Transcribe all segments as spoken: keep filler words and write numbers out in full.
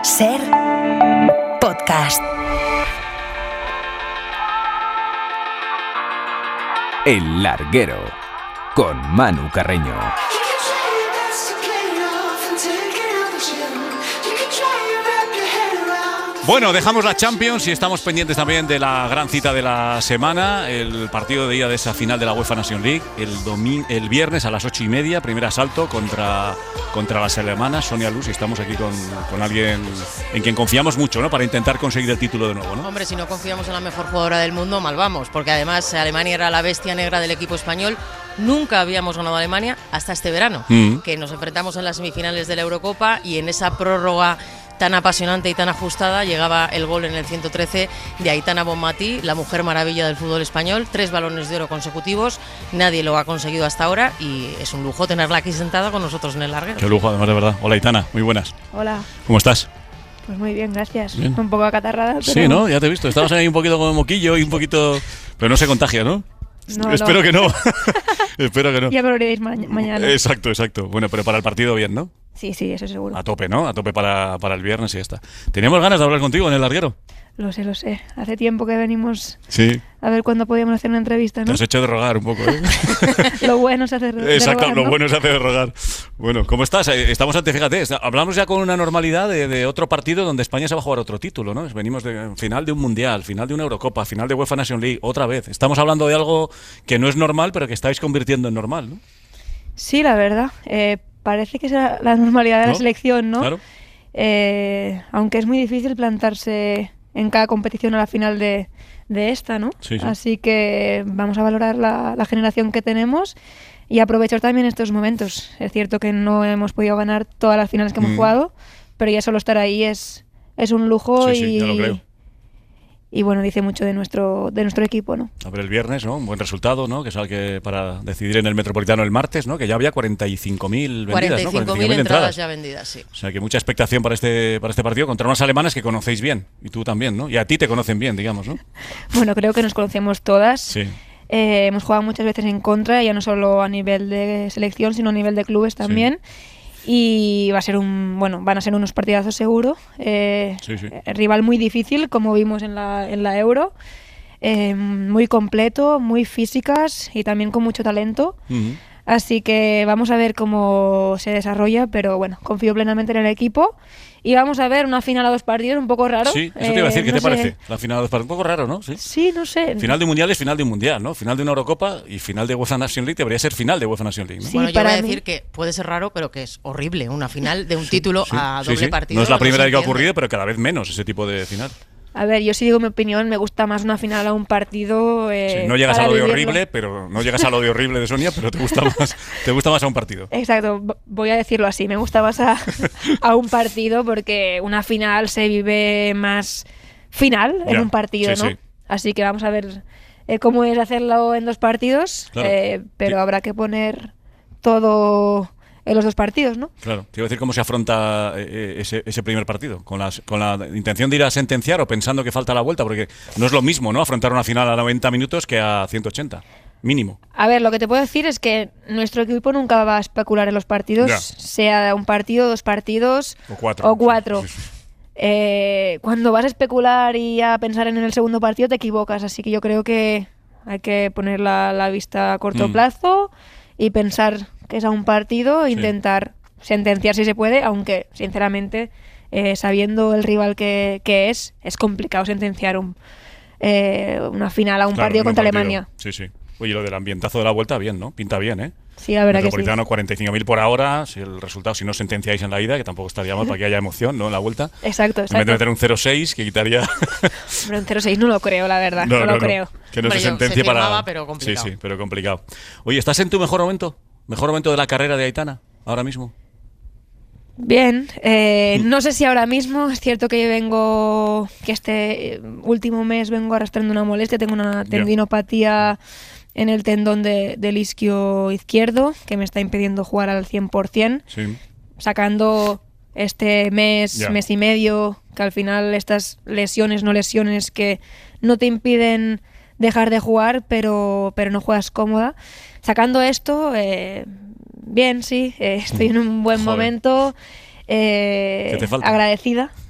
Ser podcast. El Larguero con Manu Carreño. Bueno, dejamos la Champions y estamos pendientes también de la gran cita de la semana, el partido de ida de esa final de la UEFA Nations League, el, domi- el viernes a las ocho y media, primer asalto contra, contra las alemanas, Sonia Luz, y estamos aquí con, con alguien en quien confiamos mucho, ¿no? Para intentar conseguir el título de nuevo, ¿no? Hombre, si no confiamos en la mejor jugadora del mundo, mal vamos, porque además Alemania era la bestia negra del equipo español. Nunca habíamos ganado a Alemania hasta este verano, mm. que nos enfrentamos en las semifinales de la Eurocopa y en esa prórroga tan apasionante y tan ajustada llegaba el gol en el ciento trece de Aitana Bonmatí, la mujer maravilla del fútbol español, tres balones de oro consecutivos, nadie lo ha conseguido hasta ahora y es un lujo tenerla aquí sentada con nosotros en el Larguero. Qué lujo, además, de verdad. Hola, Aitana, muy buenas. Hola. ¿Cómo estás? Pues muy bien, gracias. Bien. Un poco acatarrada, pero... Sí, ¿no? Ya te he visto, estabas ahí un poquito como moquillo y un poquito... Pero no se contagia, ¿no? No, Espero no. que no. Espero que no. Ya me lo diréis ma- mañana. Exacto, exacto. Bueno, pero para el partido bien, ¿no? Sí, sí, eso seguro. A tope, ¿no? A tope para, para el viernes y ya está. Teníamos ganas de hablar contigo en el Larguero. Lo sé, lo sé. Hace tiempo que venimos Sí. a ver cuándo podíamos hacer una entrevista, Te ¿no? has hecho de rogar un poco, ¿eh? Lo bueno es hacer de Exacto, rogar, lo ¿no? bueno es hacer de rogar. Bueno, ¿cómo estás? Eh, Estamos ante, fíjate, está- hablamos ya con una normalidad de, de otro partido donde España se va a jugar otro título, ¿no? Venimos de final de un Mundial, final de una Eurocopa, final de UEFA Nations League, otra vez. Estamos hablando de algo que no es normal, pero que estáis convirtiendo en normal, ¿no? Sí, la verdad. Eh, parece que es la la normalidad de la ¿No? selección, ¿no? Claro. Eh, aunque es muy difícil plantarse en cada competición a la final de, de esta, ¿no? Sí, sí. Así que vamos a valorar la, la generación que tenemos y aprovechar también estos momentos. Es cierto que no hemos podido ganar todas las finales que hemos Mm. jugado, pero ya solo estar ahí es, es un lujo Sí, y, sí, ya lo creo. y bueno, dice mucho de nuestro, de nuestro equipo, ¿no? A ver, el viernes, ¿no? Un buen resultado, ¿no? Que es el que para decidir en el Metropolitano el martes, ¿no? Que ya había cuarenta y cinco mil vendidas, cuarenta y ¿no? cinco mil entradas ya vendidas, sí. O sea, que mucha expectación para este, para este partido contra unas alemanas que conocéis bien. Y tú también, ¿no? Y a ti te conocen bien, digamos, ¿no? Bueno, creo que nos conocemos todas. Sí. Eh, hemos jugado muchas veces en contra, ya no solo a nivel de selección, sino a nivel de clubes también. Y va a ser un, bueno, van a ser unos partidazos seguro. Eh, Sí, sí. Rival muy difícil, como vimos en la, en la Euro. Eh, muy completo, muy físicas y también con mucho talento. Ujú. Así que vamos a ver cómo se desarrolla, pero bueno, confío plenamente en el equipo. Y vamos a ver una final a dos partidos, un poco raro. Sí, eso te iba a decir, Eh, ¿qué no te sé. parece? La final de un poco raro, ¿no? Sí. Sí, no sé. Final de un mundial es final de un mundial, ¿no? Final de una Eurocopa y final de UEFA Nations League debería ser final de UEFA Nations League, ¿no? Sí, bueno, yo para voy a mí- decir que puede ser raro, pero que es horrible. Una final de un título Sí, a sí, doble sí. partido. No es la primera se vez que ha entiende. ocurrido, pero cada vez menos ese tipo de final. A ver, yo sí digo mi opinión, me gusta más una final a un partido. Eh, Sí, no llegas para a lo de vivirlo. horrible, pero no llegas a lo de horrible de Sonia, pero te gusta más, te gusta más a un partido. Exacto, v- voy a decirlo así, me gusta más a, a un partido porque una final se vive más final en Ya, un partido, sí, ¿no? sí. Así que vamos a ver eh, cómo es hacerlo en dos partidos, Claro. eh, pero Sí. habrá que poner todo en los dos partidos, ¿no? Claro, te iba a decir cómo se afronta eh, ese, ese primer partido, con, las, con la intención de ir a sentenciar o pensando que falta la vuelta, porque no es lo mismo, ¿no? Afrontar una final a noventa minutos que a ciento ochenta, mínimo. A ver, lo que te puedo decir es que nuestro equipo nunca va a especular en los partidos, Ya. sea un partido, dos partidos O cuatro. o cuatro. Sí, sí, sí. Eh, cuando vas a especular y a pensar en el segundo partido te equivocas, así que yo creo que hay que poner la, la vista a corto Mm. plazo y pensar que es a un partido e Sí. intentar sentenciar si se puede, aunque sinceramente eh, sabiendo el rival que, que es, es complicado sentenciar un, eh, una final a un Claro, partido en un contra partido. Alemania. Sí, sí. Oye, lo del ambientazo de la vuelta, bien, ¿no? Pinta bien, ¿eh? Sí, la verdad que sí. Metropolitano, cuarenta y cinco mil por ahora, si el resultado, si no sentenciáis en la ida, que tampoco estaría mal para que haya emoción, ¿no? En la vuelta. Exacto, En vez de exacto. meter un cero seis, que quitaría... Pero un cero seis no lo creo, la verdad, no, lo creo. Que no Hombre, se yo- sentencie se para... firmaba, pero complicado. Sí, sí, pero complicado. Oye, ¿estás en tu mejor momento? ¿Mejor momento de la carrera de Aitana, ahora mismo? Bien, eh, no sé si ahora mismo, es cierto que vengo, que este eh, último mes vengo arrastrando una molestia, tengo una Ya. tendinopatía en el tendón de- del isquio izquierdo que me está impidiendo jugar al cien por ciento, Sí. sacando este mes, Ya. mes y medio, que al final estas lesiones, no lesiones que no te impiden dejar de jugar, pero, pero no juegas cómoda. Sacando esto, eh, bien, sí, eh, estoy en un buen Joder. momento, eh, ¿Qué te falta? agradecida,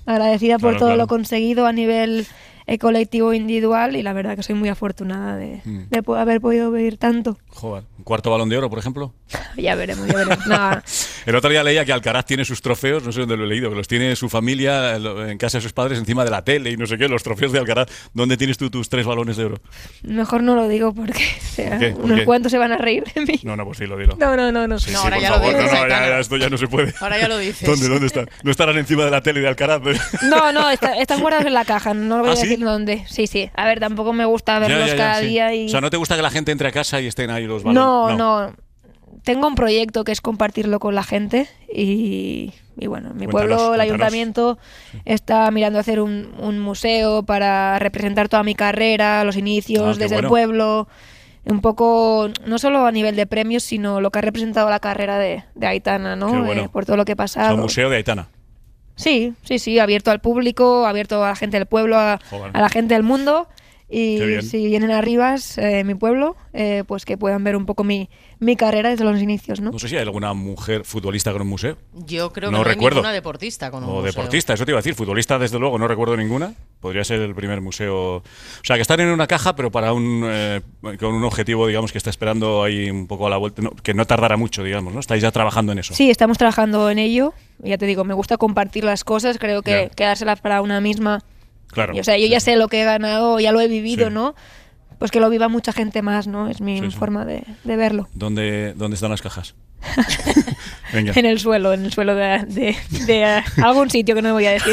agradecida por Claro, todo claro. lo conseguido a nivel eh, colectivo e individual, y la verdad que soy muy afortunada de, Mm. de po- haber podido vivir tanto. Joder, un cuarto Balón de Oro, por ejemplo. Ya veremos, ya veremos. Nada. El otro día leía que Alcaraz tiene sus trofeos, no sé dónde lo he leído, que los tiene su familia en casa de sus padres encima de la tele y no sé qué, los trofeos de Alcaraz. ¿Dónde tienes tú tus tres balones de oro? Mejor no lo digo porque o sea, ¿Por qué? ¿Por unos qué? cuantos se van a reír de mí. No, no, pues sí, lo dilo. No, no, no, no. Sí, No, sí, ahora por ya lo favor. dices, No, no, ya, Aitana. ya, esto ya no se puede. Ahora ya lo dices. ¿Dónde, dónde están? No estarán encima de la tele de Alcaraz. No, no, está- están guardados en la caja, no voy ¿Ah, a sí? decir dónde. Sí, sí. A ver, tampoco me gusta verlos Ya, ya, ya, cada sí. día y... O sea, ¿no te gusta que la gente entre a casa y estén ahí los balones? No, no, Tengo un proyecto que es compartirlo con la gente y, y bueno, mi Cuéntanos, pueblo, el cuéntanos. ayuntamiento, está mirando a hacer un, un museo para representar toda mi carrera, los inicios, Ah, qué desde bueno. el pueblo. Un poco, no solo a nivel de premios, sino lo que ha representado la carrera de, de Aitana, ¿no? Qué bueno. Eh, por todo lo que he O sea, pasado. un museo de Aitana. Sí, sí, sí, abierto al público, abierto a la gente del pueblo, a, Joder. a la gente del mundo. Qué Y bien. si vienen a Rivas, eh, mi pueblo, eh, pues que puedan ver un poco mi, mi carrera desde los inicios, ¿no? No sé si hay alguna mujer futbolista con un museo. Yo creo que No no, recuerdo. hay ninguna deportista con un O museo. deportista, eso te iba a decir. Futbolista, desde luego, no recuerdo ninguna. Podría ser el primer museo. O sea, que están en una caja, pero para un eh, con un objetivo, digamos, que está esperando ahí un poco a la vuelta. No, que no tardará mucho, digamos, ¿no? Estáis ya trabajando en eso. Sí, estamos trabajando en ello. Ya te digo, me gusta compartir las cosas. Creo que Ya. quedárselas para una misma. Claro. Y, o sea, yo Sí. ya sé lo que he ganado, ya lo he vivido, Sí. ¿no? Pues que lo viva mucha gente más, ¿no? Es mi Sí, sí. forma de, de verlo. ¿Dónde, ¿Dónde están las cajas? Venga. En el suelo, en el suelo de, de- de, eh, algún sitio que no voy a decir.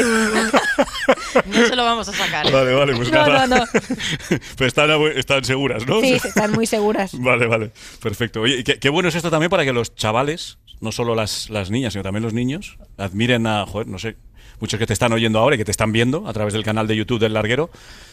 No se lo vamos a sacar. Vale, vale, pues No, nada. no, no. Pero están, abu- están seguras, ¿no? Sí, O sea, están muy seguras. Vale, vale. Perfecto. Oye, qué, qué bueno es esto también para que los chavales, no solo las, las niñas, sino también los niños, admiren a, joder, no sé, muchos que te están oyendo ahora y que te están viendo a través del canal de YouTube del Larguero.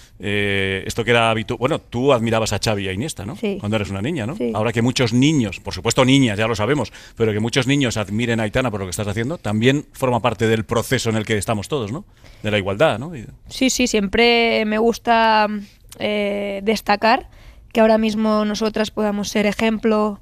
Eh, esto que era habitual. Bueno, tú admirabas a Xavi y a Iniesta, ¿no? Sí. Cuando eres una niña, ¿no? Sí. Ahora que muchos niños, por supuesto niñas, ya lo sabemos, pero que muchos niños admiren a Aitana por lo que estás haciendo, también forma parte del proceso en el que estamos todos, ¿no? De la igualdad, ¿no? Y- Sí, sí, siempre me gusta eh, destacar que ahora mismo nosotras podamos ser ejemplo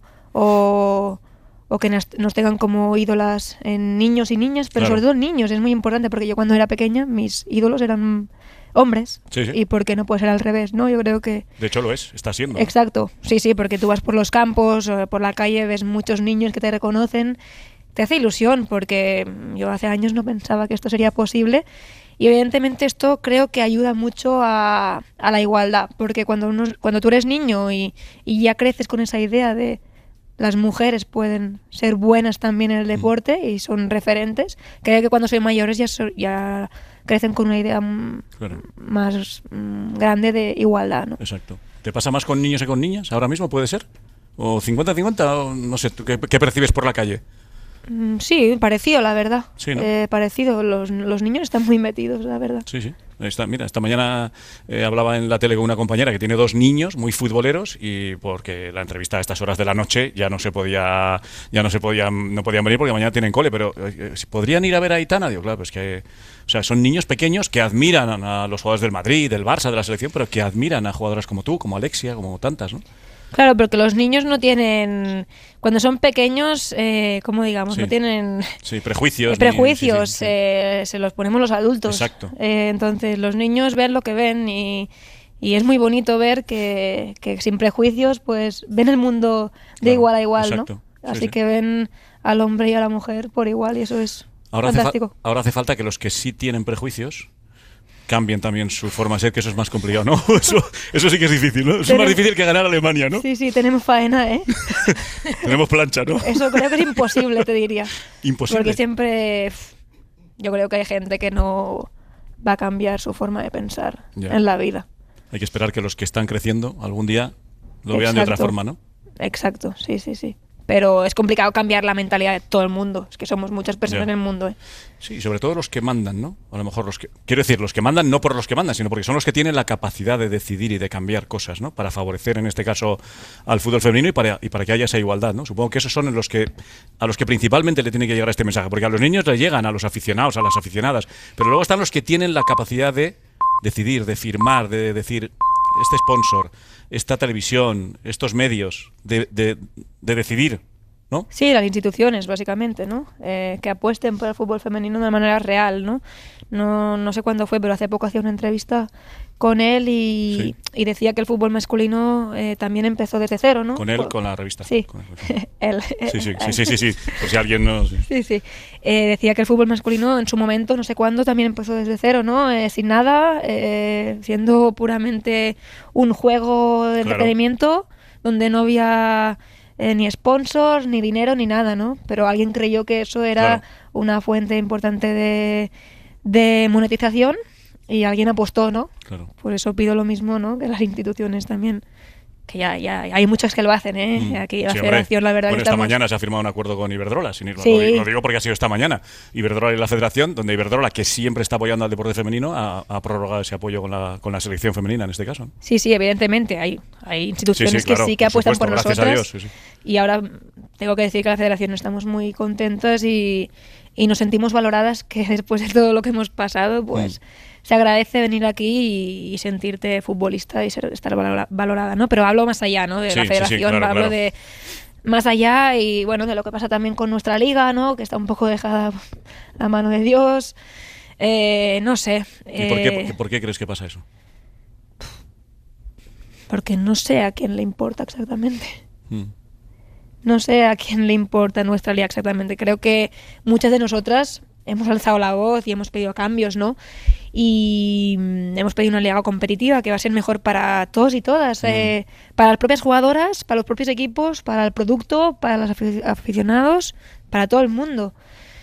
o, o que nos, nos tengan como ídolas en niños y niñas, pero Claro. sobre todo en niños, es muy importante porque yo cuando era pequeña mis ídolos eran hombres. Sí, sí. Y por qué no puede ser al revés, ¿no? Yo creo que... De hecho lo es, está siendo. ¿no? Exacto, sí, sí, porque tú vas por los campos o por la calle, ves muchos niños que te reconocen, te hace ilusión porque yo hace años no pensaba que esto sería posible y evidentemente esto creo que ayuda mucho a, a la igualdad, porque cuando, uno, cuando tú eres niño y, y ya creces con esa idea de las mujeres pueden ser buenas también en el deporte y son referentes, creo que cuando soy mayores ya, so- ya crecen con una idea mm, Claro. más mm, grande de igualdad, ¿no? Exacto. ¿Te pasa más con niños que con niñas ahora mismo, puede ser? ¿O cincuenta cincuenta? O no sé, ¿tú ¿qué, qué percibes por la calle? Mm, Sí, parecido, la verdad. Sí, ¿no? Eh, parecido. Los, los niños están muy metidos, la verdad. Sí, sí. Esta, mira, esta mañana eh, hablaba en la tele con una compañera que tiene dos niños muy futboleros y porque la entrevista a estas horas de la noche ya no se podía, ya no se podían, no podían venir porque mañana tienen cole, pero eh, eh, ¿podrían ir a ver a Aitana? Digo, claro, pues que, o sea, son niños pequeños que admiran a los jugadores del Madrid, del Barça, de la selección, pero que admiran a jugadoras como tú, como Alexia, como tantas, ¿no? Claro, porque los niños no tienen... Cuando son pequeños, eh, como digamos, Sí. no tienen Sí, prejuicios. ni- prejuicios. sí, sí, sí. eh, se los ponemos los adultos. Exacto. Eh, entonces, los niños ven lo que ven y... Y es muy bonito ver que, que sin prejuicios, pues ven el mundo de Claro, igual a igual, exacto. ¿no? Sí, Así sí. que ven al hombre y a la mujer por igual y eso es Ahora hace, fa- fantástico. ahora hace falta que los que sí tienen prejuicios cambien también su forma de ser, que eso es más complicado, ¿no? Eso, eso sí que es difícil, ¿no? Eso es más Tenemos- difícil que ganar a Alemania, ¿no? Sí, sí, tenemos faena, ¿eh? Tenemos plancha, ¿no? Eso creo que es imposible, te diría. Imposible. Porque siempre pf, yo creo que hay gente que no va a cambiar su forma de pensar Ya. en la vida. Hay que esperar que los que están creciendo algún día lo vean de otra Exacto. forma, ¿no? Exacto, sí, sí, sí. Pero es complicado cambiar la mentalidad de todo el mundo. Es que somos muchas personas Ya. en el mundo, ¿eh? Sí, sobre todo los que mandan, ¿no? A lo mejor los que... Quiero decir, los que mandan no por los que mandan, sino porque son los que tienen la capacidad de decidir y de cambiar cosas, ¿no? Para favorecer, en este caso, al fútbol femenino y para, y para que haya esa igualdad, ¿no? Supongo que esos son los que, a los que principalmente le tiene que llegar este mensaje, porque a los niños les llegan, a los aficionados, a las aficionadas, pero luego están los que tienen la capacidad de decidir, de firmar, de decir, este sponsor, esta televisión, estos medios, de, de, de decidir ¿no? Sí, las instituciones, básicamente, ¿no? Eh, que apuesten por el fútbol femenino de manera real, ¿no? No, no sé cuándo fue, pero hace poco hacía una entrevista con él y, sí. y decía que el fútbol masculino eh, también empezó desde cero, ¿no? Con él, por... con la revista. Sí. Con él, él, sí, sí, sí, sí, sí, sí, por si alguien no... Sí, sí. sí. Eh, decía que el fútbol masculino en su momento, no sé cuándo, también empezó desde cero, ¿no? Eh, sin nada, eh, siendo puramente un juego de claro. entretenimiento donde no había... Eh, ni sponsors, ni dinero, ni nada, ¿no? Pero alguien creyó que eso era claro. una fuente importante de, de monetización y alguien apostó, ¿no? Claro. Por eso pido lo mismo, ¿no? Que las instituciones también, que ya, ya hay muchas que lo hacen, ¿eh? Mm. Aquí la sí, federación, hombre. la verdad bueno, que esta estamos... mañana se ha firmado un acuerdo con Iberdrola, sin irlo. Sí. Lo digo porque ha sido esta mañana. Iberdrola y la federación, donde Iberdrola, que siempre está apoyando al deporte femenino, ha, ha prorrogado ese apoyo con la, con la selección femenina en este caso. Sí, sí, evidentemente. Hay, hay instituciones sí, sí, claro, que sí que por apuestan supuesto, por gracias nosotras. A Dios, sí, sí. Y ahora tengo que decir que la federación estamos muy contentas y, y nos sentimos valoradas, que después de todo lo que hemos pasado, pues... Mm. Se agradece venir aquí y, y sentirte futbolista y ser, estar valorada, ¿no? Pero hablo más allá, ¿no? De sí, la federación, sí, sí, claro, hablo claro. de más allá y, bueno, de lo que pasa también con nuestra liga, ¿no? Que está un poco dejada a mano de Dios. Eh, no sé. ¿Y por, qué, por, qué, por qué crees que pasa eso? Porque no sé a quién le importa exactamente. Mm. No sé a quién le importa nuestra liga exactamente. Creo que muchas de nosotras hemos alzado la voz y hemos pedido cambios, ¿no? Y hemos pedido una liga competitiva que va a ser mejor para todos y todas, mm. eh, para las propias jugadoras, para los propios equipos, para el producto, para los aficionados, para todo el mundo.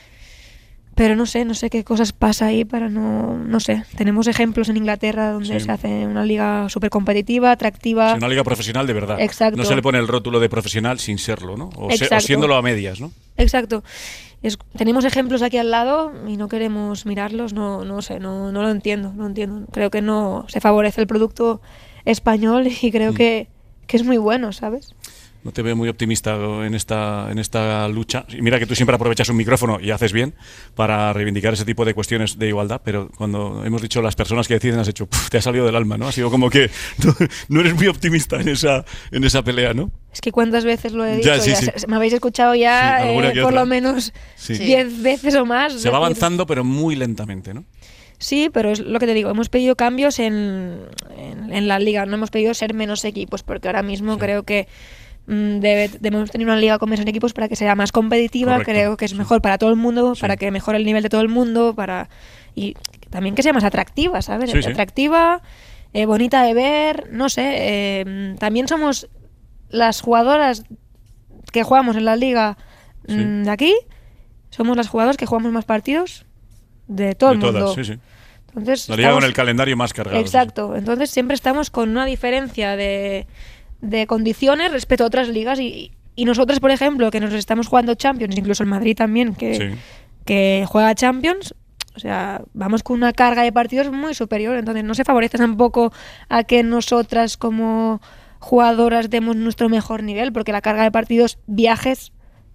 Pero no sé, no sé qué cosas pasa ahí para no... No sé, tenemos ejemplos en Inglaterra donde sí. se hace una liga súper competitiva, atractiva. Sí, una liga profesional de verdad. Exacto. No se le pone el rótulo de profesional sin serlo, ¿no? O, se, o siéndolo a medias, ¿no? Exacto. Es, tenemos ejemplos aquí al lado y no queremos mirarlos, no, no sé, no, no lo entiendo, no entiendo. Creo que no se favorece el producto español y creo mm. que, que es muy bueno, ¿sabes? No te veo muy optimista en esta, en esta lucha. Mira que tú siempre aprovechas un micrófono y haces bien para reivindicar ese tipo de cuestiones de igualdad, pero cuando hemos dicho las personas que deciden, has hecho, puf, te ha salido del alma, ¿no? Ha sido como que no, no eres muy optimista en esa, en esa pelea, ¿no? Es que cuántas veces lo he dicho, ya, sí, ya, sí. me habéis escuchado ya sí, eh, por otra. lo menos diez sí. veces o más. Se decir. va avanzando, pero muy lentamente, ¿no? Sí, pero es lo que te digo, hemos pedido cambios en, en, en la liga, no hemos pedido ser menos equipos, porque ahora mismo sí. creo que Debe, debemos tener una liga con menos equipos para que sea más competitiva. Correcto. Creo que es mejor sí. para todo el mundo, sí. para que mejore el nivel de todo el mundo, para y también que sea más atractiva, ¿sabes? Sí, sí. Atractiva, eh, bonita de ver, no sé. Eh, también somos las jugadoras que jugamos en la liga sí. mmm, de aquí, somos las jugadoras que jugamos más partidos de todo de el mundo. Todas, sí, sí. Entonces, la liga estamos, con el calendario más cargado. Exacto. Sí. Entonces siempre estamos con una diferencia de de condiciones respecto a otras ligas y, y nosotros, por ejemplo, que nos estamos jugando Champions, incluso el Madrid también, que, sí. que juega Champions, o sea, vamos con una carga de partidos muy superior, entonces no se favorece tampoco a que nosotras como jugadoras demos nuestro mejor nivel, porque la carga de partidos, viajes,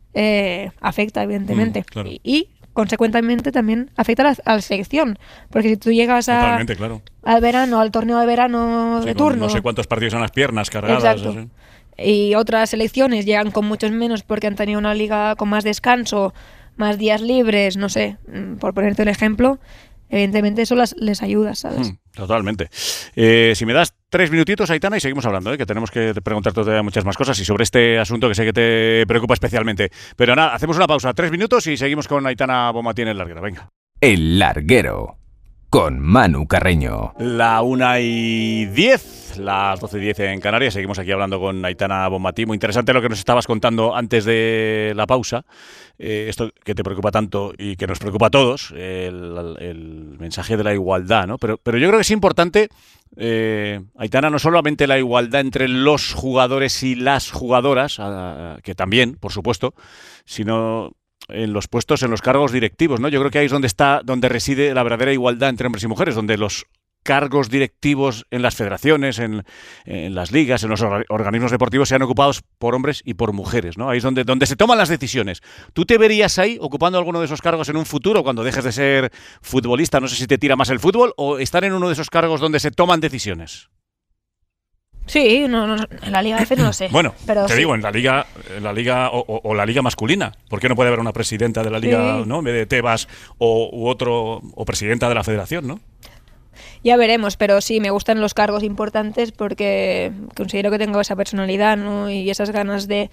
eh, afecta evidentemente. Mm, claro. y, y consecuentemente también afecta a la, a la selección, porque si tú llegas a, claro. al verano, al torneo de verano sí, de turno, no sé cuántos partidos son las piernas cargadas. Exacto. Y otras selecciones llegan con muchos menos porque han tenido una liga con más descanso, más días libres, no sé, por ponerte un ejemplo, evidentemente eso las, les ayuda, ¿sabes? Hmm, totalmente. Eh, si me das tres minutitos, Aitana, y seguimos hablando, ¿eh? Que tenemos que preguntarte todavía muchas más cosas y sobre este asunto que sé que te preocupa especialmente. Pero nada, hacemos una pausa, tres minutos y seguimos con Aitana Bonmatí en El Larguero. Venga. El Larguero, con Manu Carreño. La una y diez, las doce y diez en Canarias. Seguimos aquí hablando con Aitana Bonmatí. Muy interesante lo que nos estabas contando antes de la pausa. Eh, esto que te preocupa tanto y que nos preocupa a todos, el, el mensaje de la igualdad, ¿no? Pero, pero yo creo que es importante, eh, Aitana, no solamente la igualdad entre los jugadores y las jugadoras, a, que también, por supuesto, sino en los puestos, en los cargos directivos, ¿no? Yo creo que ahí es donde está, donde reside la verdadera igualdad entre hombres y mujeres, donde los cargos directivos en las federaciones, en, en las ligas, en los or- organismos deportivos sean ocupados por hombres y por mujeres, ¿no? Ahí es donde, donde se toman las decisiones. ¿Tú te verías ahí ocupando alguno de esos cargos en un futuro cuando dejes de ser futbolista? No sé si te tira más el fútbol o estar en uno de esos cargos donde se toman decisiones. Sí, no, no, en la Liga F no lo sé. Bueno, pero te sí. digo, en la liga, en la liga o, o, o la liga masculina, ¿por qué no puede haber una presidenta de la liga, Sí. ¿no? En vez de Tebas o u otro o presidenta de la federación, ¿no? Ya veremos, pero sí, me gustan los cargos importantes porque considero que tengo esa personalidad, ¿no? Y esas ganas de,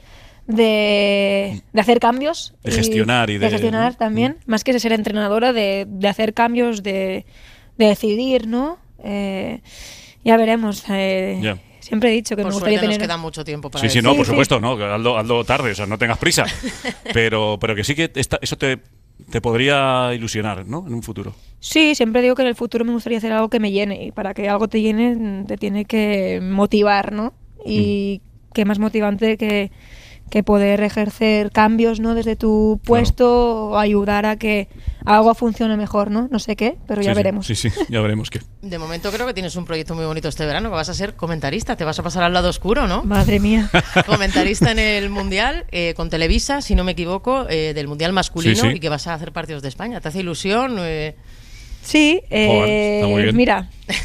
de, de hacer cambios. De gestionar y de- gestionar ¿no? también, más que de ser entrenadora, de, de hacer cambios, de, de decidir, ¿no? Eh, ya veremos. eh, Ya. Siempre he dicho que Por me gustaría suerte nos tener... queda mucho tiempo para Sí, sí, eso. no, Sí, por sí. supuesto, no, que hazlo, hazlo tarde, o sea, no tengas prisa. Pero, pero que sí que esta- eso te, te podría ilusionar, ¿no? En un futuro. Sí, siempre digo que en el futuro me gustaría hacer algo que me llene. Y para que algo te llene, te tiene que motivar, ¿no? Y Mm. qué más motivante que, que poder ejercer cambios, ¿no? Desde tu puesto o ayudar a que algo funcione mejor, ¿no? No sé qué, pero ya Sí, sí, veremos. Sí, sí, ya veremos qué. De momento creo que tienes un proyecto muy bonito este verano, que vas a ser comentarista, te vas a pasar al lado oscuro, ¿no? Madre mía. Comentarista en el Mundial, eh, con Televisa, si no me equivoco, eh, del Mundial masculino, Sí, sí. y que vas a hacer partidos de España. ¿Te hace ilusión? Eh, Sí, Joder, eh, está muy bien. mira,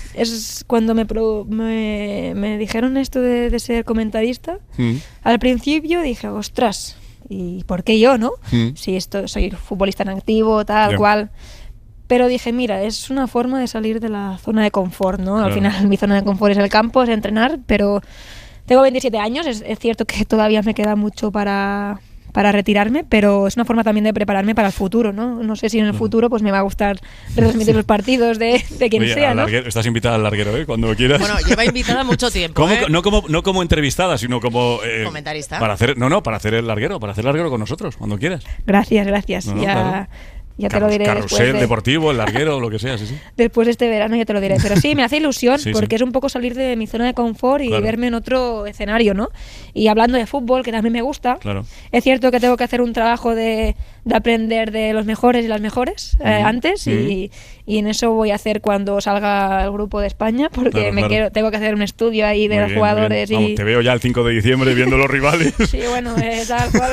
es cuando me, pro- me, me dijeron esto de, de ser comentarista, Mm. al principio dije, ostras, ¿y por qué yo, no? Mm. Si esto, soy futbolista en activo, tal Ya. cual. Pero dije, mira, es una forma de salir de la zona de confort, ¿no? Al Claro. final mi zona de confort es el campo, es entrenar, pero tengo veintisiete años, es, es cierto que todavía me queda mucho para, para retirarme, pero es una forma también de prepararme para el futuro, ¿no? No sé si en el futuro pues me va a gustar retransmitir los partidos de, de quien Oye, sea, al ¿no? larguero- estás invitada al larguero, ¿eh? Cuando quieras. bueno, lleva invitada mucho tiempo. ¿Cómo- ¿eh? no, como, no como entrevistada, sino como... eh, Comentarista. Para hacer, no, no, para hacer el larguero, para hacer el larguero con nosotros, cuando quieras. Gracias, gracias. No, no, ya claro. ya te lo Carrus- diré Carrusel después de, deportivo, el larguero, lo que sea, sí, sí. después de este verano, ya te lo diré. Pero sí, me hace ilusión Sí, porque sí. es un poco salir de mi zona de confort y Claro. verme en otro escenario, ¿no? Y hablando de fútbol, que también me gusta, Claro. es cierto que tengo que hacer un trabajo de, de aprender de los mejores y las mejores eh, Ujú, antes y, y en eso voy a hacer cuando salga el grupo de España porque Claro, me claro. quiero tengo que hacer un estudio ahí de Muy los bien, muy jugadores bien. y... Vamos, te veo ya el cinco de diciembre viendo los rivales. Sí, bueno, eh, tal cual.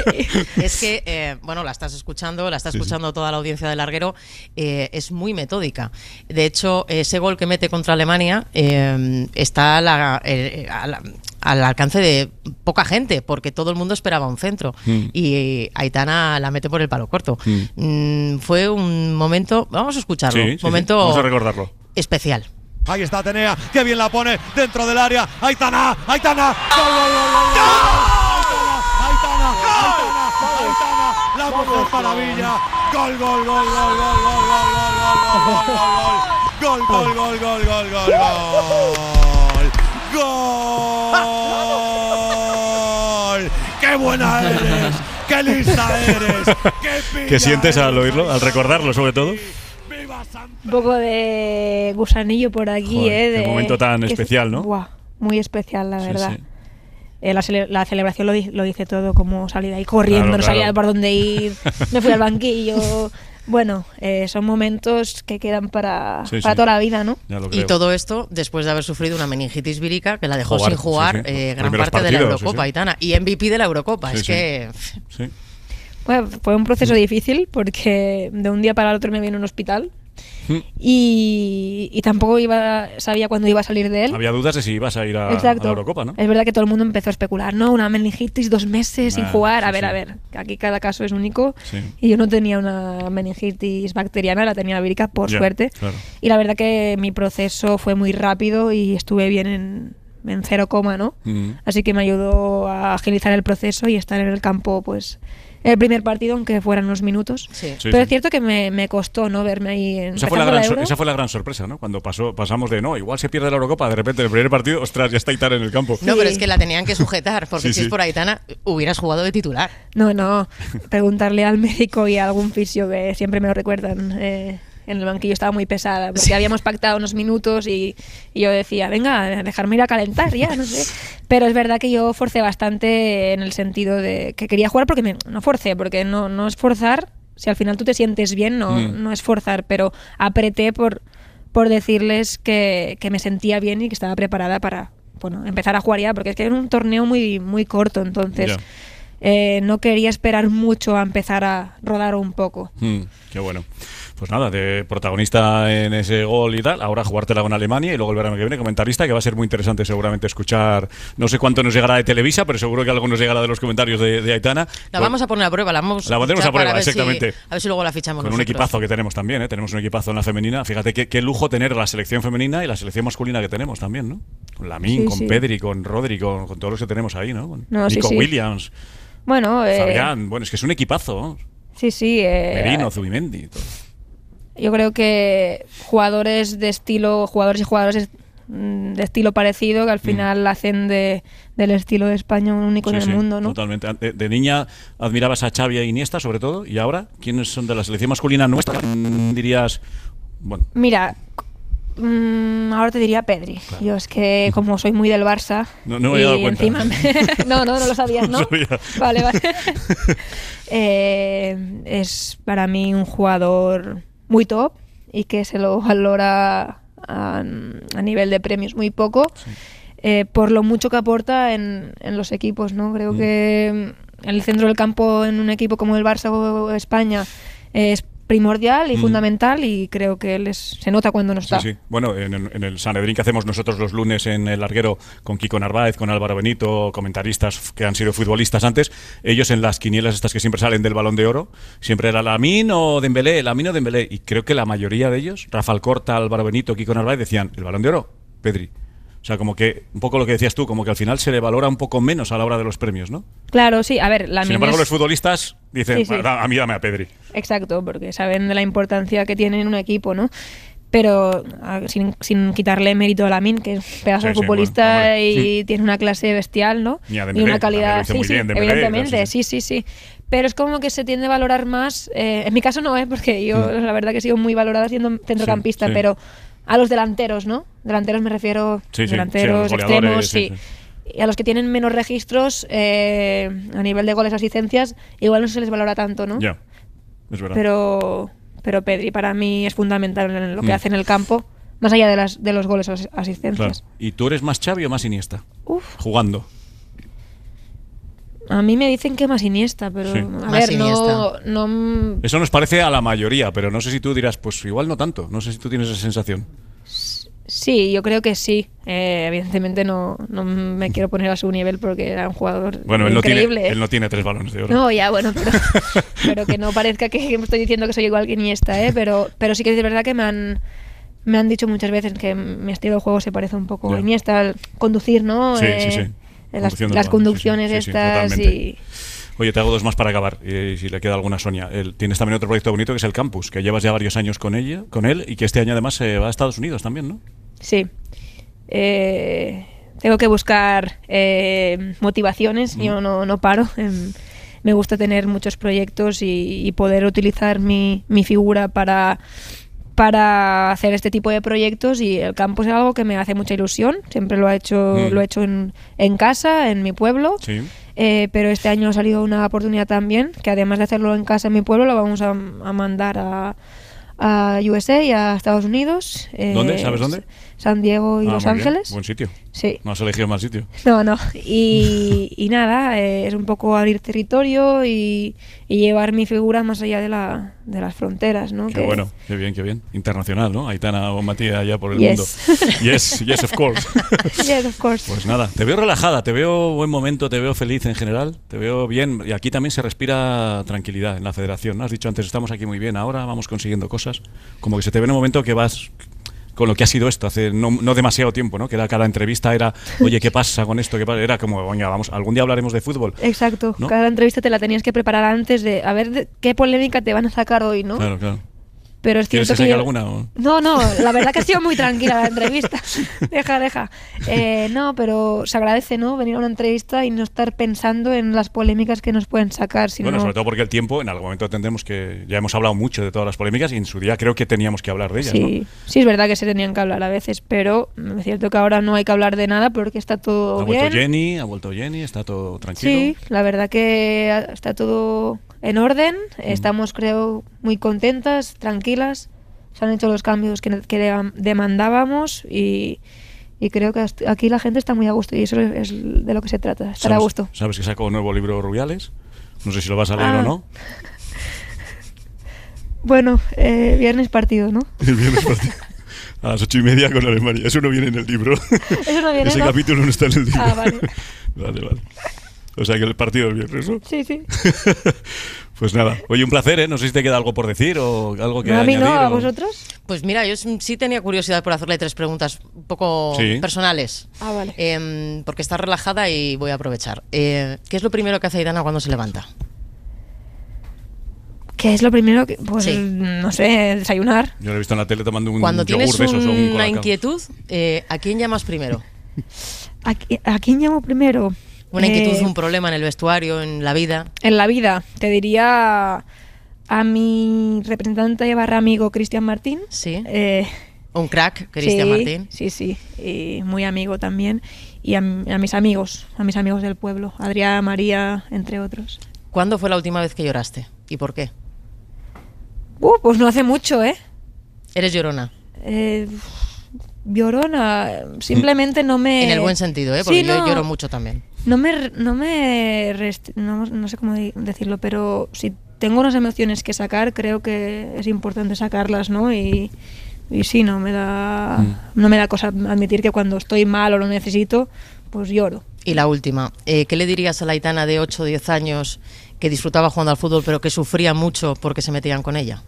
Es que, eh, bueno, la estás escuchando, la está Sí, sí. escuchando toda la audiencia del larguero, eh, es muy metódica. De hecho, ese gol que mete contra Alemania eh, está a la- eh, a la- al alcance de poca gente, porque todo el mundo esperaba un centro. Mm. Y Aitana la mete por el palo corto. Mm, fue un momento, vamos a escucharlo, Sí, sí, sí. momento Vamos a recordarlo. especial. Ahí está Atenea, que bien la pone dentro del área. Aitana, Aitana, gol, gol, gol, gol, gol. Aitana, Aitana, Aitana, la mujer maravilla. Gol, gol, gol, gol, gol, gol, gol, gol, gol, gol, gol, gol, gol, gol, gol, gol, gol. ¡Qué buena eres! ¡Qué lista eres! ¡Qué pilla ¿Qué sientes al eres, oírlo, al Aitana! recordarlo sobre todo? ¡Viva San Un poco de gusanillo por aquí, Joder, ¿eh? qué De, momento tan que es- especial, ¿no? Buah, muy especial, la Sí, verdad. sí. Eh, la, cele- la celebración lo, di- lo dice todo, como salir ahí corriendo, Claro, no sabía claro. por dónde ir, me fui al banquillo. Bueno, eh, son momentos que quedan para, Sí, para sí. toda la vida, ¿no? Ya lo Y creo. todo esto después de haber sufrido una meningitis vírica que la dejó Jugar, sin jugar sí, sí. eh, Los gran primeros parte de la partidos, Eurocopa, sí, sí. Aitana. Y M V P de la Eurocopa. Sí, es sí. que Sí. Bueno, fue un proceso difícil porque de un día para el otro me vine a un hospital Mm. y, y tampoco iba sabía cuándo iba a salir de él. Había dudas de si ibas a ir a, a Exacto. la Eurocopa, ¿no? Es verdad que todo el mundo empezó a especular, ¿no? Una meningitis, dos meses sin Ah, jugar. A sí, ver, sí. a ver, que aquí cada caso es único. Sí. Y yo no tenía una meningitis bacteriana, la tenía vírica, por Ya, suerte. claro. Y la verdad que mi proceso fue muy rápido y estuve bien en, en cero coma, ¿no? Mm. Así que me ayudó a agilizar el proceso y estar en el campo, pues, el primer partido, aunque fueran unos minutos. sí. Sí, Pero sí. es cierto que me, me costó, ¿no? Verme ahí en Esa fue, la empezando gran, la sor- Euro. esa fue la gran sorpresa, ¿no? Cuando pasó, pasamos de, no, igual se pierde la Eurocopa, de repente el primer partido, ostras, ya está Aitana en el campo. No, Sí. pero es que la tenían que sujetar, porque Sí, si sí. es por Aitana, hubieras jugado de titular. No, no. Preguntarle al médico y a algún fisio que siempre me lo recuerdan. eh, en el banquillo estaba muy pesada porque habíamos pactado unos minutos y, y yo decía, venga, dejarme ir a calentar ya, no sé. Pero es verdad que yo forcé bastante en el sentido de que quería jugar porque me, no forcé, porque no, no es forzar. Si al final tú te sientes bien, no, Mm. no es forzar, pero apreté por, por decirles que, que me sentía bien y que estaba preparada para bueno, empezar a jugar ya, porque es que era un torneo muy, muy corto, entonces... Ya. eh, no quería esperar mucho a empezar a rodar un poco. Mm, qué bueno. Pues nada, de protagonista en ese gol y tal, ahora jugártela con Alemania y luego el verano que viene comentarista, que va a ser muy interesante seguramente escuchar, no sé cuánto nos llegará de Televisa, pero seguro que algo nos llegará de los comentarios de, de Aitana. La pues, vamos a poner a prueba, la vamos la pondremos a prueba, exactamente. Si, a ver si luego la fichamos con nosotros. Un equipazo que tenemos también, ¿eh? Tenemos un equipazo en la femenina. Fíjate qué, qué lujo tener la selección femenina y la selección masculina que tenemos también, ¿no? Con Lamine, Sí, con sí. Pedri, con Rodri, con, con todos los que tenemos ahí, ¿no? Con No, sí, Nico sí. Williams, Bueno, eh, Fabián, bueno, es que es un equipazo, ¿no? sí, sí. Eh, Merino, Zubimendi, todo. Yo creo que jugadores de estilo, jugadores y jugadores de, de estilo parecido, que al final mm. hacen de, del estilo de España un único sí, en el sí, mundo, ¿no? Totalmente. De, de niña admirabas a Xavi e Iniesta, sobre todo, y ahora, ¿quiénes son de la selección masculina nuestra? Dirías, bueno. Mira, mmm, ahora te diría Pedri. Claro. Yo es que como soy muy del Barça, no, no me he dado cuenta. Encima me... no, no, no lo sabías, ¿no? No sabía. Vale, vale. eh, es para mí un jugador muy top y que se lo valora a, a nivel de premios muy poco, sí. eh, por lo mucho que aporta en, en los equipos, ¿no? Creo mm. que el centro del campo en un equipo como el Barça o España es primordial y mm. fundamental, y creo que él es, se nota cuando no está. Sí, sí. Bueno, en el, en el Sanedrín que hacemos nosotros los lunes en el Larguero con Kiko Narváez, con Álvaro Benito, comentaristas que han sido futbolistas antes, ellos en las quinielas estas que siempre salen del Balón de Oro, siempre era Lamine o Dembélé, Lamine o Dembélé, y creo que la mayoría de ellos, Rafa Alcorta, Álvaro Benito, Kiko Narváez, decían, ¿el Balón de Oro? Pedri. O sea, como que, un poco lo que decías tú, como que al final se le valora un poco menos a la hora de los premios, ¿no? Claro, sí, a ver, la Sin embargo, es... los futbolistas dicen, sí, sí. a mí dame a Pedri. Exacto, porque saben de la importancia que tiene en un equipo, ¿no? Pero a, sin, sin quitarle mérito a Lamine, que es un pedazo de sí, futbolista, sí, bueno, y sí. tiene una clase bestial, ¿no? Y, Dembélé, y una calidad, sí, sí, bien, evidentemente, sí, sí, sí. Pero es como que se tiende a valorar más, eh, en mi caso no, ¿eh? Porque yo mm. la verdad que he sido muy valorada siendo centrocampista, sí, sí. pero a los delanteros, ¿no? Delanteros me refiero, sí, sí, delanteros, sí, extremos, sí. sí. sí. Y a los que tienen menos registros eh, a nivel de goles, asistencias, igual no se les valora tanto, ¿no? Ya, es verdad. Pero, pero Pedri para mí es fundamental en lo que mm. hace en el campo, más allá de, las, de los goles o asistencias. Claro. ¿Y tú eres más Xavi o más Iniesta? Uf. Jugando. A mí me dicen que más Iniesta, pero sí. a más ver, Iniesta. no, no... Eso nos parece a la mayoría, pero no sé si tú dirás, pues igual no tanto. No sé si tú tienes esa sensación. Sí, yo creo que sí. Eh, evidentemente no, no me quiero poner a su nivel porque era un jugador bueno, él increíble. No tiene, él no tiene tres balones de oro. No, ya, bueno, pero, pero que no parezca que estoy diciendo que soy igual que Iniesta, ¿eh? Pero, pero sí que es verdad que me han... Me han dicho muchas veces que mi estilo de juego se parece un poco a Iniesta, al conducir, ¿no? Sí, eh, sí, sí. Las, las conducciones sí, sí, estas sí, y... Oye, te hago dos más para acabar, y si le queda alguna, Sonia. El, tienes también otro proyecto bonito que es el Campus, que llevas ya varios años con ella, con él, y que este año además se va a Estados Unidos también, ¿no? Sí. Eh, tengo que buscar eh, motivaciones, mm. yo no, no paro. Eh, me gusta tener muchos proyectos y, y poder utilizar mi, mi figura para... para hacer este tipo de proyectos, y el campus es algo que me hace mucha ilusión. Siempre lo he hecho, mm. lo he hecho en, en casa, en mi pueblo, sí. eh, pero este año ha salido una oportunidad también, que además de hacerlo en casa en mi pueblo, lo vamos a, a mandar a, a U S A y a Estados Unidos. Eh, ¿Dónde? ¿Sabes dónde? San Diego y ah, Los Ángeles. Bien. Buen sitio. Sí. No has elegido mal sitio. No, no. Y, y nada, eh, es un poco abrir territorio y, y llevar mi figura más allá de, la, de las fronteras, ¿no? Qué que... bueno, qué bien, qué bien. Internacional, ¿no? Aitana Bonmatí allá por el yes. mundo. Yes, yes, of course. Yes, of course. Pues nada, te veo relajada, te veo buen momento, te veo feliz en general, te veo bien. Y aquí también se respira tranquilidad en la federación, ¿no? Has dicho antes, estamos aquí muy bien, ahora vamos consiguiendo cosas. Como que se te ve en un momento que vas... con lo que ha sido esto hace no, no demasiado tiempo, ¿no? Que era, cada entrevista era, oye, ¿qué pasa con esto? ¿Qué pasa? Era como, oye, vamos, algún día hablaremos de fútbol. Exacto, ¿no? Cada entrevista te la tenías que preparar antes de a ver de, qué polémica te van a sacar hoy, ¿no? Claro, claro. Pero es ¿Quieres cierto que que saque yo... alguna? ¿O? No, no, la verdad que ha sido muy tranquila la entrevista. Deja, deja. Eh, no, pero se agradece, ¿no? Venir a una entrevista y no estar pensando en las polémicas que nos pueden sacar. Sino... Bueno, sobre todo porque el tiempo, en algún momento tendremos que... Ya hemos hablado mucho de todas las polémicas y en su día creo que teníamos que hablar de ellas, sí, ¿no? Sí, es verdad que se tenían que hablar a veces, pero es cierto que ahora no hay que hablar de nada porque está todo ha bien. Ha vuelto Jenny, ha vuelto Jenny, está todo tranquilo. Sí, la verdad que está todo en orden. Mm. Estamos, creo, muy contentas, tranquilas. Se han hecho los cambios que, que demandábamos y, Y creo que aquí la gente está muy a gusto y eso es de lo que se trata, estar a gusto. ¿Sabes que sacó un nuevo libro Rubiales? No sé si lo vas a leer ah. o no. Bueno, eh, viernes partido, ¿no? El viernes partido. A las ocho y media con Alemania. Eso no viene en el libro. Eso no viene, Ese ¿no? capítulo no está en el libro. Ah, vale. Vale, vale. O sea que el partido del viernes, ¿no? Sí, sí. Pues nada. Oye, un placer, ¿eh? No sé si te queda algo por decir o algo que no, a mí añadir. no, ¿a o... vosotros? Pues mira, yo sí tenía curiosidad por hacerle tres preguntas un poco sí. personales. Ah, vale. Eh, porque está relajada y voy a aprovechar. Eh, ¿Qué es lo primero que hace Aitana cuando se levanta? ¿Qué es lo primero que...? Pues, sí. no sé, desayunar. Yo lo he visto en la tele tomando un Cuando yogur tienes de esos o un una colacao. inquietud, eh, ¿a quién llamas primero? ¿A, ¿A quién llamo primero? Una inquietud, Eh, un problema en el vestuario, en la vida. En la vida, te diría a mi representante barra amigo Cristian Martín. Sí. Eh, Un crack, Cristian sí, Martín. Sí, sí, y muy amigo también. Y a, a mis amigos, a mis amigos del pueblo, Adrián, María, entre otros. ¿Cuándo fue la última vez que lloraste? ¿Y por qué? Uh, pues no hace mucho, ¿eh? ¿Eres llorona? Eh, llorona, simplemente no me... En el buen sentido, ¿eh? Porque sí, yo no, lloro mucho también. No me... No, me rest- no, no sé cómo decirlo, pero si tengo unas emociones que sacar, creo que es importante sacarlas, ¿no? Y, y sí, no me da... Mm. No me da cosa admitir que cuando estoy mal o lo necesito, pues lloro. Y la última, eh, ¿qué le dirías a la Aitana de ocho o diez años que disfrutaba jugando al fútbol pero que sufría mucho porque se metían con ella?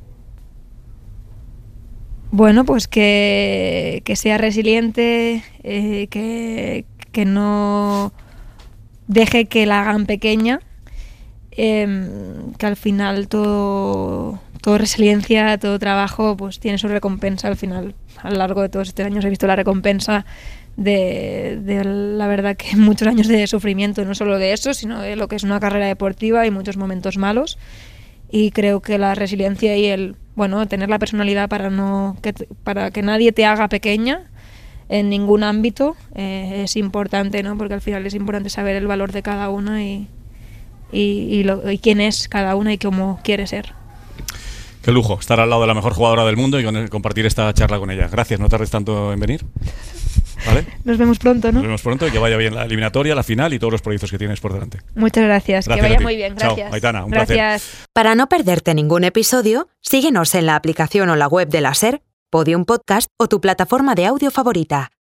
Bueno, pues que, que sea resiliente, eh, que, que no deje que la hagan pequeña, eh, que al final todo, todo resiliencia, todo trabajo, pues tiene su recompensa al final. A lo largo de todos estos años he visto la recompensa de, de la verdad que muchos años de sufrimiento, no solo de eso, sino de lo que es una carrera deportiva y muchos momentos malos. Y creo que la resiliencia y el, bueno, tener la personalidad para no que, para que nadie te haga pequeña en ningún ámbito eh, es importante, ¿no? Porque al final es importante saber el valor de cada una y, y, y, lo, y quién es cada una y cómo quiere ser. Qué lujo estar al lado de la mejor jugadora del mundo y con, compartir esta charla con ella. Gracias, no tardes tanto en venir. ¿Vale? Nos vemos pronto, ¿no? Nos vemos pronto y que vaya bien la eliminatoria, la final y todos los proyectos que tienes por delante. Muchas gracias, gracias que vaya muy bien, gracias. Chao, Aitana, un gracias. placer. Para no perderte ningún episodio, síguenos en la aplicación o la web de la SER, Podium Podcast o tu plataforma de audio favorita.